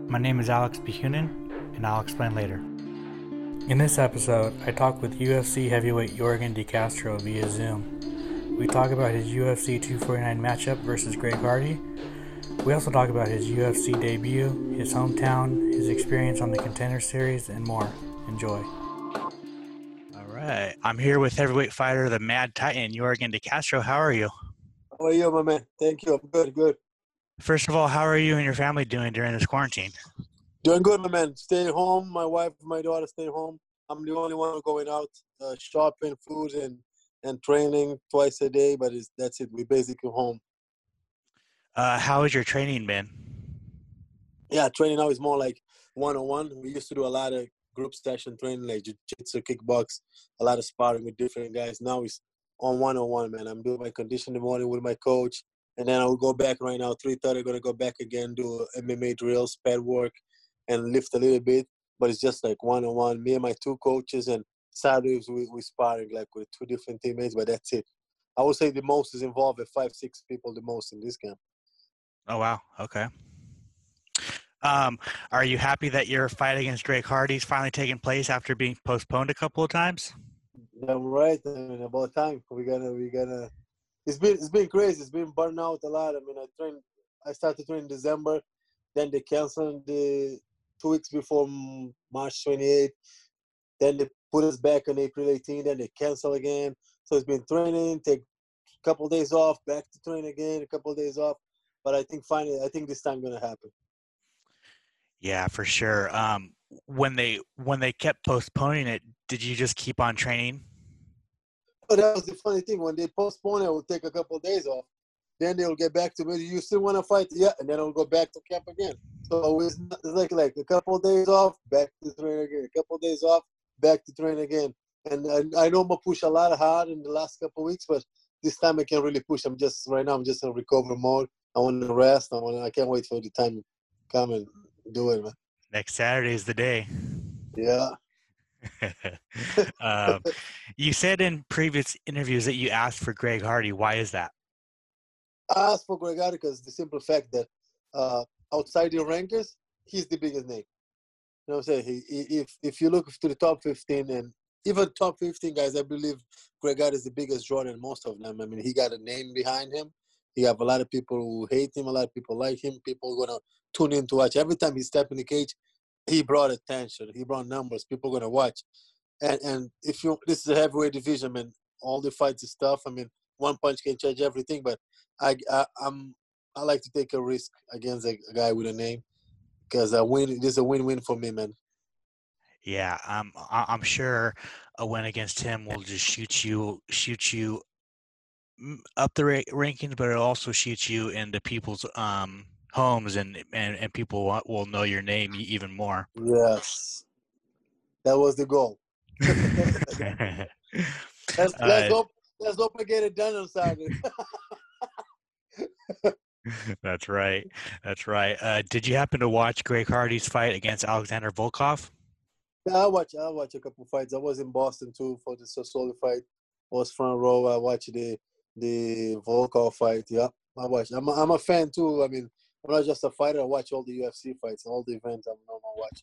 My name is Alex Behunin, and I'll explain later. In this episode, I talk with UFC heavyweight Yorgan De Castro via Zoom. We talk about his UFC 249 matchup versus Greg Hardy. We also talk about his UFC debut, his hometown, his experience on the Contender Series, and more. Enjoy. All right. I'm here with heavyweight fighter, the Mad Titan, Yorgan De Castro. How are you? How are you, my man? Thank you. I'm good. First of all, how are you and your family doing during this quarantine? Doing good, my man. Staying home. My wife, my daughter stay home. I'm the only one going out shopping, food, and training twice a day, but that's it. We're basically home. How has your training been? Yeah, training now is more like one-on-one. We used to do a lot of group session training, like jiu-jitsu, kickbox, a lot of sparring with different guys. Now it's on one-on-one, man. I'm doing my conditioning in the morning with my coach, and then I will go back right now, 3:30, going to go back again, do MMA drills, pad work, and lift a little bit. But it's just like one-on-one, me and my two coaches, and Saturdays we sparring like with two different teammates, but that's it. I would say the most is involved with 5-6 people the most in this camp. Oh, wow. Okay. Are you happy that your fight against Greg Hardy is finally taking place after being postponed a couple of times? I'm right. I mean, about time. We're gonna. It's been crazy. It's been burned out a lot. I mean, I started training in December, then they canceled the 2 weeks before March 28th. Then they put us back on April 18th. Then they cancel again. So it's been training, take a couple of days off, back to train again, a couple of days off. But I think this time gonna happen. Yeah, for sure. When they kept postponing it, did you just keep on training? But that was the funny thing. When they postpone it, I will take a couple of days off. Then they'll get back to me. You still want to fight? Yeah. And then I'll go back to camp again. So it's like a couple of days off, back to train again. A couple of days off, back to train again. And I know I'm going to push a lot hard in the last couple of weeks, but this time I can't really push. Right now I'm just in recovery mode. I want to rest. I can't wait for the time to come and do it, man. Next Saturday is the day. Yeah. You said in previous interviews that you asked for Greg Hardy. Why is that? I asked for Greg Hardy because the simple fact that outside the rankings, he's the biggest name. You know what I'm saying? If you look to the top 15 and even top 15 guys, I believe Greg Hardy is the biggest draw than most of them. I mean, he got a name behind him. He have a lot of people who hate him, a lot of people like him. People are going to tune in to watch. Every time he step in the cage, he brought attention. He brought numbers. People are going to watch. And this is a heavyweight division, man. All the fights is tough. I mean, one punch can change everything, but I like to take a risk against a guy with a name because this is a win-win for me, man. Yeah, I'm sure a win against him will just shoot you up the rankings, but it'll also shoot you into people's homes, and people will know your name even more. Yes, that was the goal. Let's hope I get it done on Saturday. That's right. Did you happen to watch Greg Hardy's fight against Alexander Volkov? Yeah, I watch a couple fights. I was in Boston too for the Sosoli fight. I was front row. I watched the Volkov fight. Yeah, I watched. I'm a fan too. I mean, I'm not just a fighter. I watch all the UFC fights, all the events. I'm watching.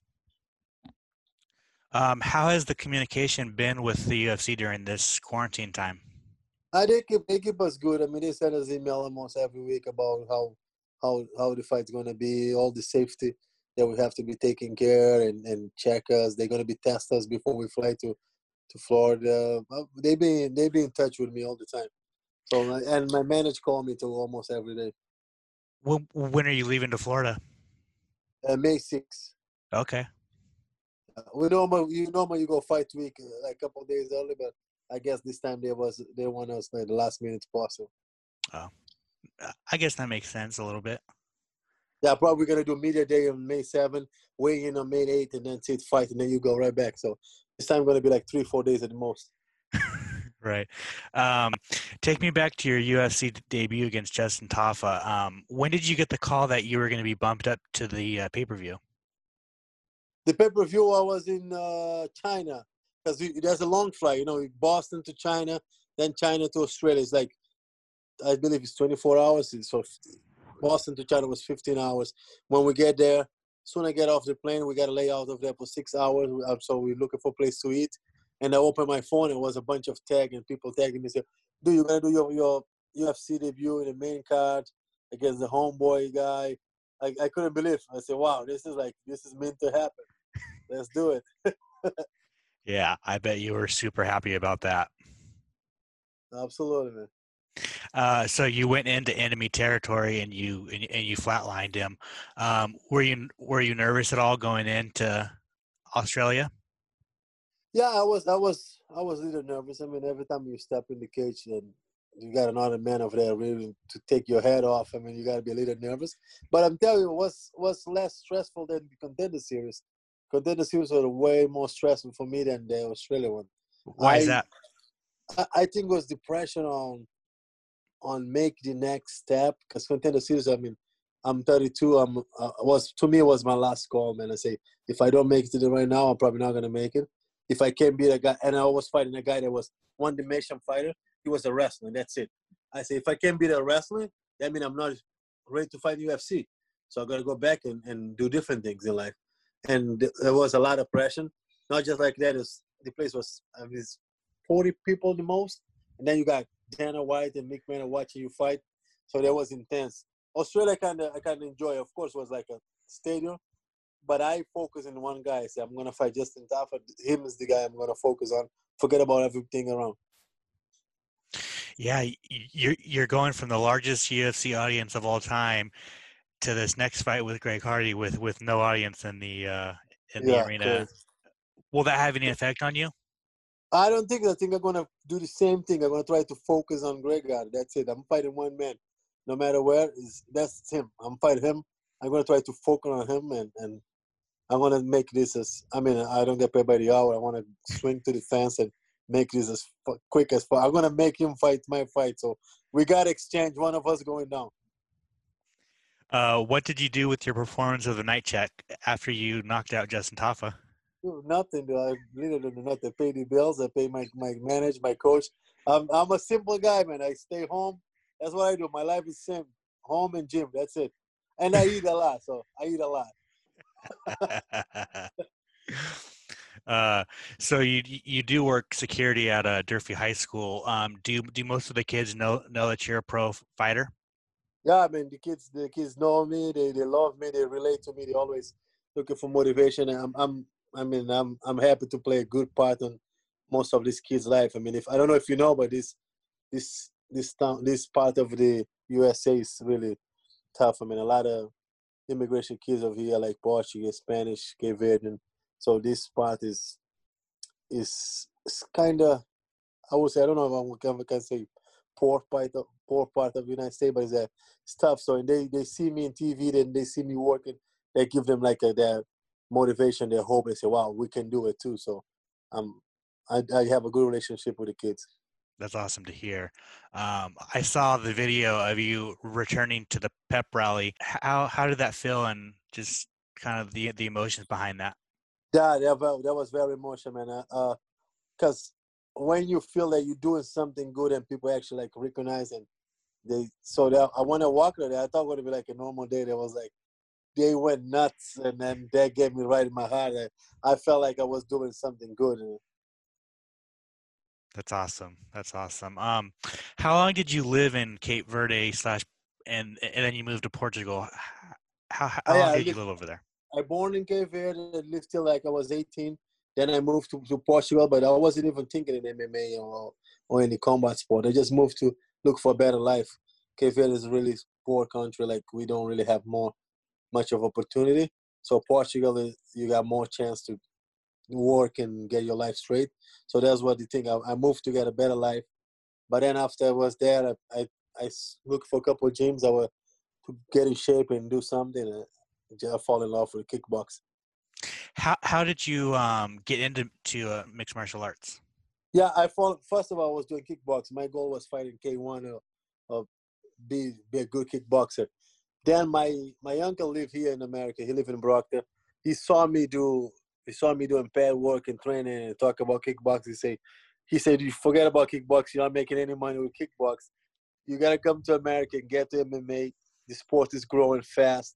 How has the communication been with the UFC during this quarantine time? They keep us good. I mean, they send us email almost every week about how the fight's gonna be, all the safety that we have to be taking care and check us. They're gonna be test us before we fly to Florida. They be in touch with me all the time. So and my manager call me too almost every day. When are you leaving to Florida? May 6th. Okay. We normally you go fight week like a couple of days early, but I guess this time they want us like the last minute possible. Oh, I guess that makes sense a little bit. Yeah, probably gonna do media day on May 7th, weigh in on May 8th, and then sit fight, and then you go right back. So this time gonna be like 3-4 days at the most. Right. Take me back to your UFC debut against Justin Tafa. When did you get the call that you were going to be bumped up to the pay-per-view? The pay-per-view, I was in China because there's a long flight. You know, Boston to China, then China to Australia. It's like I believe it's 24 hours. So Boston to China was 15 hours. When we get there, Soon I get off the plane, we got to lay out of there for 6 hours. So we're looking for a place to eat. And I opened my phone, and it was a bunch of tag and people tagging me. Say, "Do you gonna do your UFC debut in the main card against the homeboy guy?" I couldn't believe it. I said, "Wow, this is meant to happen. Let's do it." Yeah, I bet you were super happy about that. Absolutely, man. So you went into enemy territory and you flatlined him. Were you nervous at all going into Australia? Yeah, I was a little nervous. I mean, every time you step in the cage and you got another man over there ready to take your head off, I mean, you got to be a little nervous. But I'm telling you, what's less stressful than the Contender Series. Contender Series was way more stressful for me than the Australia one. Why is I that? I think it was depression on make the next step, because Contender Series. I mean, I'm 32. Was to me it was my last call, man. I say, if I don't make it to the right now, I'm probably not gonna make it. If I can't beat a guy, and I was fighting a guy that was one dimension fighter. He was a wrestler. That's it. I say, if I can't beat a wrestler, that means I'm not ready to fight UFC. So I gotta go back and do different things in life. And there was a lot of pressure. Not just like that. The place was, I mean, 40 people the most, and then you got Dana White and Mick Manor watching you fight. So that was intense. Australia I kinda enjoy. Of course, was like a stadium, but I focus on one guy. I say, I'm gonna fight Justin Tafa. Him is the guy I'm gonna focus on. Forget about everything around. Yeah, you're going from the largest UFC audience of all time to this next fight with Greg Hardy with no audience in the Yeah, arena. correct. Will that have any effect on you? I don't think. I think I'm gonna do the same thing. I'm gonna try to focus on Greg Hardy. That's it. I'm fighting one man, no matter where. That's him. I'm fighting him. I'm gonna try to focus on him, and I want to make this as, I mean, I don't get paid by the hour. I want to swing to the fence and make this as quick as possible. I'm going to make him fight my fight. So we got to exchange, one of us going down. What did you do with your performance of the night check after you knocked out Justin Tafa? Do nothing. I literally do nothing. I pay the bills. I pay my manager, my coach. I'm a simple guy, man. I stay home. That's what I do. My life is simple. Home and gym. That's it. And I eat a lot. So I eat a lot. uh, so you do work security at Durfee High School. Do most of the kids know that you're a pro fighter? Yeah, I mean, the kids know me. They love me. They relate to me. They always looking for motivation. And I'm happy to play a good part in most of these kids' life. I mean, if I don't know if you know, but this part of the USA is really tough. I mean, a lot of immigration kids over here, like Portuguese, Spanish, Cape Verdean. So this part is kind of, I would say, I don't know if I can say poor part of the United States, but it's tough. So and they see me in TV, then they see me working. They give them like their motivation, their hope. They say, "Wow, we can do it too." So, um, I have a good relationship with the kids. That's awesome to hear. I saw the video of you returning to the pep rally. How did that feel, and just kind of the emotions behind that? Yeah, that was very emotional, man. Because when you feel that you're doing something good and people actually like recognize and that I want to walk there. I thought it would be like a normal day. That was like they went nuts, and then that gave me right in my heart. I felt like I was doing something good. That's awesome. That's awesome. How long did you live in Cape Verde slash, and then you moved to Portugal? How long I did you lived. live over there? I born in Cape Verde. I lived till like I was 18. Then I moved to Portugal, but I wasn't even thinking in MMA or any combat sport. I just moved to look for a better life. Cape Verde is a really poor country. Like we don't really have much of opportunity. So Portugal is, you got more chance to work and get your life straight. So that's what the thing. I moved to get a better life. But then after I was there, I looked for a couple of gyms. I was to get in shape and do something. I fall in love with kickbox. How did you get into mixed martial arts? Yeah, I fall. First of all, I was doing kickbox. My goal was fighting K1 or be a good kickboxer. Then my uncle lived here in America. He lived in Brockton. He saw me do doing pad work and training and talk about kickboxing. He said, you forget about kickboxing. You're not making any money with kickbox. You gotta come to America and get to MMA. The sport is growing fast.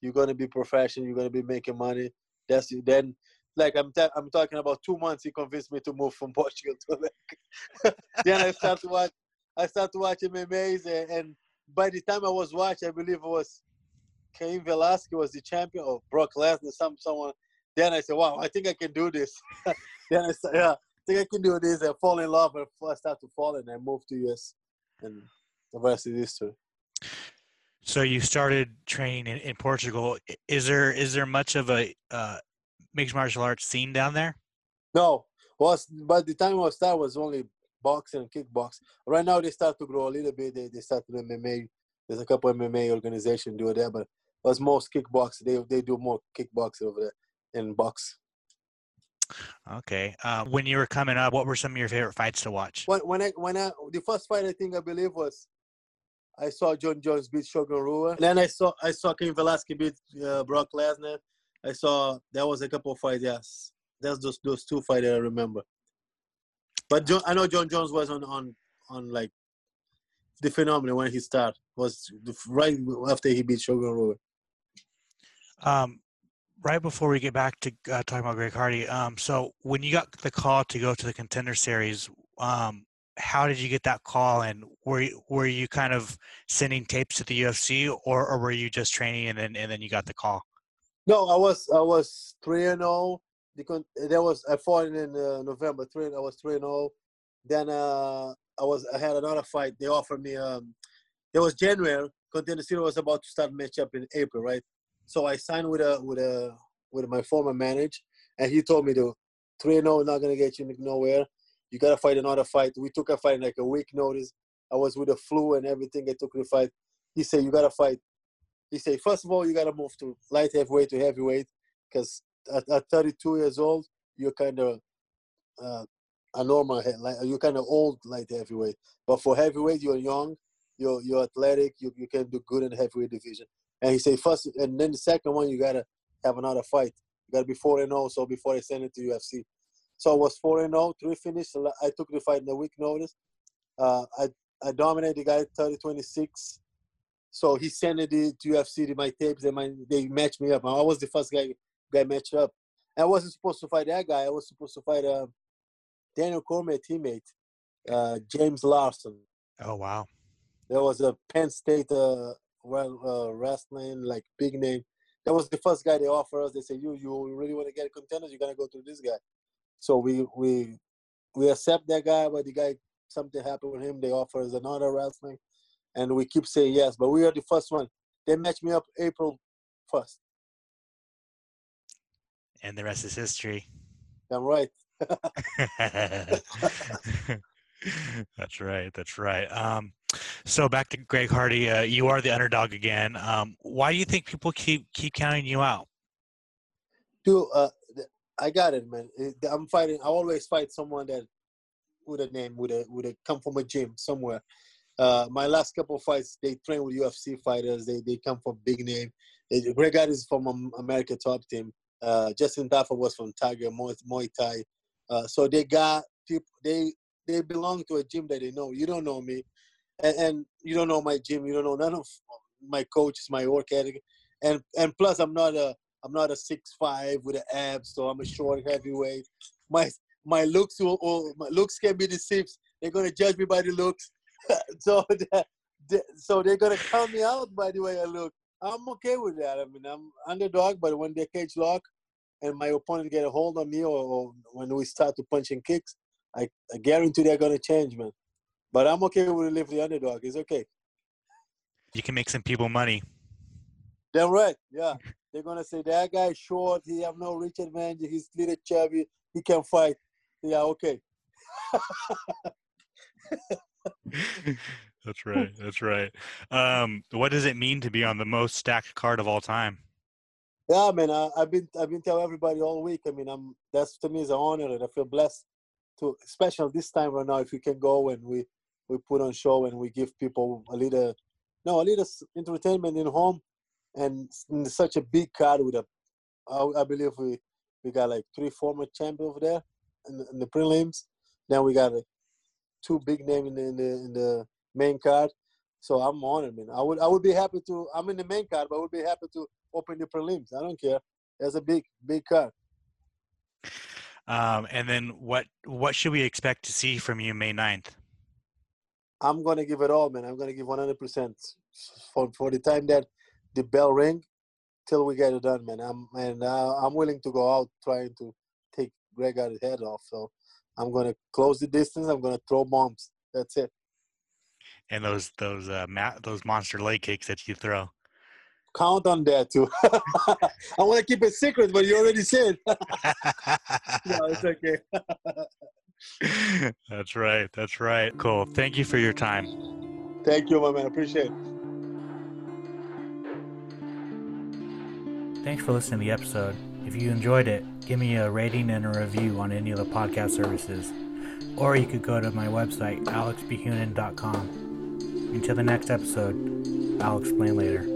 you're gonna be professional. You're gonna be making money. That's then. Like I'm talking about 2 months. He convinced me to move from Portugal to America. Then I start to watch. I start to watch MMAs, and by the time I was watching, I believe it was Cain Velasquez was the champion, or Brock Lesnar, someone. Then I said, "Wow, I think I can do this." Then I said, "Yeah, I think I can do this." I fall in love, and I start to fall, and I moved to US, and the rest is history. So you started training in Portugal. Is there much of a mixed martial arts scene down there? No, was by the time I started was only boxing and kickbox. Right now they start to grow a little bit. They start to do MMA. There's a couple MMA organizations do that, but it was most kickbox. They do more kickboxing over there and box. Okay. When you were coming up, what were some of your favorite fights to watch? When I the first fight I believe was I saw John Jones beat Shogun Rua. Then I saw Cain Velasquez beat Brock Lesnar. I saw there was a couple of fights. Yes, that's those two fights that I remember. But I know John Jones was on like the phenomenon when he started. Was right after he beat Shogun Rua. Right before we get back to talking about Greg Hardy, so when you got the call to go to the Contender Series, how did you get that call, and were you kind of sending tapes to the UFC, or were you just training and then you got the call? No, I was 3-0. I fought in November 3. I was 3-0. Then I had another fight. They offered me it was January. Contender Series was about to start matchup in April, right? So I signed with my former manager, and he told me to 3-0 not gonna get you nowhere. You gotta fight another fight. We took a fight in like a week notice. I was with the flu and everything. I took the fight. He said you gotta fight. He said first of all you gotta move to light heavyweight to heavyweight because at 32 years old you're kind of a normal you're kind of old light heavyweight. But for heavyweight you're young, you're athletic. You can do good in the heavyweight division. And he said first, and then the second one you gotta have another fight. You gotta be 4-0. So before they send it to UFC, so I was 4-0, 3 finished. I took the fight in a week notice. I dominated the guy 30-26. So he sent it to UFC my tapes. They matched me up. I was the first guy matched up. And I wasn't supposed to fight that guy. I was supposed to fight Daniel Cormier teammate, James Larson. Oh wow! There was a Penn State wrestling like big name. That was the first guy they offered us. They said, "You really want to get contenders? You're gonna go to this guy." So we accept that guy, but the guy something happened with him. They offer us another wrestling, and we keep saying yes. But we are the first one. They matched me up April 1st. And the rest is history. I'm right. That's right. That's right. So back to Greg Hardy. You are the underdog again. Why do you think people keep counting you out? Dude, I got it, man. I'm fighting. I always fight someone that with a name, with a come from a gym somewhere. My last couple of fights, they train with UFC fighters. They come from big name. Greg Hardy is from America Top Team. Justin Tafa was from Tiger Muay Thai. So they got people. They belong to a gym that they know. You don't know me, and you don't know my gym. You don't know none of my coaches, my work ethic, and plus I'm not a 6'5" with the abs, so I'm a short heavyweight. My looks can be deceived. They're gonna judge me by the looks, so they're gonna count me out by the way I look. I'm okay with that. I mean, I'm underdog, but when they cage lock and my opponent get a hold on me, or when we start to punch and kicks, I guarantee they're gonna change, man. But I'm okay with live the underdog. It's okay. You can make some people money. Damn right. Yeah. They're gonna say that guy's short. He have no reach advantage. He's little chubby. He can fight. Yeah. Okay. That's right. That's right. What does it mean to be on the most stacked card of all time? Yeah, man. I've been telling everybody all week. I mean, that's to me is an honor, and I feel blessed to, especially this time right now. If we can go and we put on show and we give people a little entertainment in home, and in such a big card with I believe we got like 3 former champions over there in the prelims. Then we got 2 big names in the main card. So I'm on it, man. I would be happy to. I'm in the main card, but I would be happy to open the prelims. I don't care. It's a big card. And then what should we expect to see from you May 9th? I'm gonna give it all, man. I'm gonna give 100% for the time that the bell ring till we get it done, man. I'm willing to go out trying to take Gregor's head off. So I'm gonna close the distance. I'm gonna throw bombs. That's it. And those monster leg kicks that you throw. Count on that too. I want to keep it secret, but you already said. No, it's okay. That's right. That's right. Cool. Thank you for your time. Thank you, my man. Appreciate it. Thanks for listening to the episode. If you enjoyed it, give me a rating and a review on any of the podcast services. Or you could go to my website, alexbhunin.com. Until the next episode, I'll explain later.